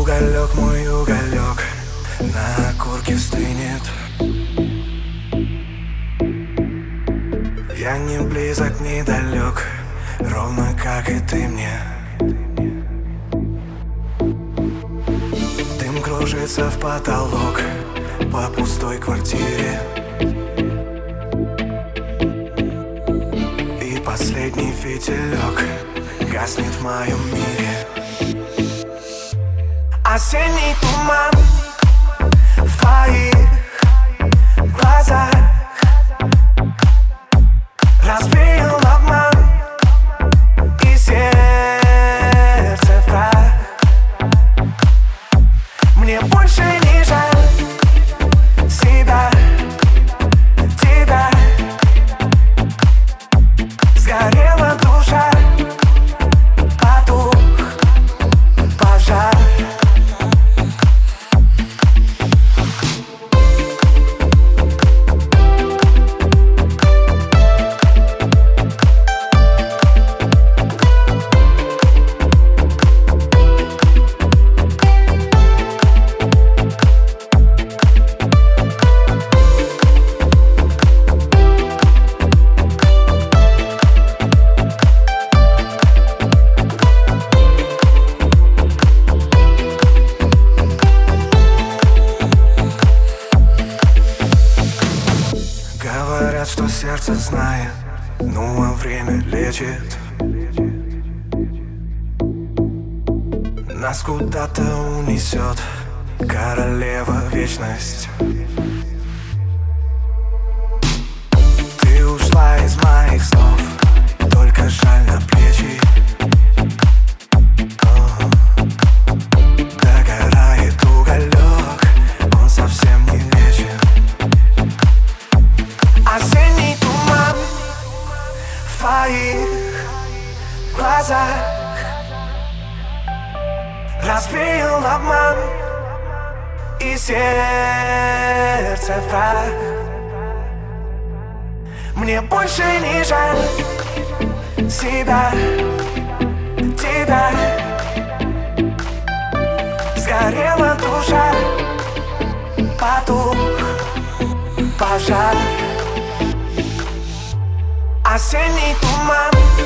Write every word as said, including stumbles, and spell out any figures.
Уголек, мой уголек, на окурке стынет. Я не близок, не далек, ровно как и ты мне. Дым кружится в потолок по пустой квартире. И последний фитилек гаснет в моем мире. Осенний туман в твоих глазах развеял обман, и сердце в прах. Мне больше не жаль себя, тебя. Сгорела душа, потух пожар. Говорят, что сердце знает, ну а время лечит. Нас куда-то унесет королева вечность. Ты ушла из моих снов, только жаль на плечи. Догорает уголек, он совсем не вечен. Осенний туман в твоих глазах развеял обман, и сердце в прах. Мне больше не жаль себя, тебя. Сгорела душа, потух пожар. Осенний туман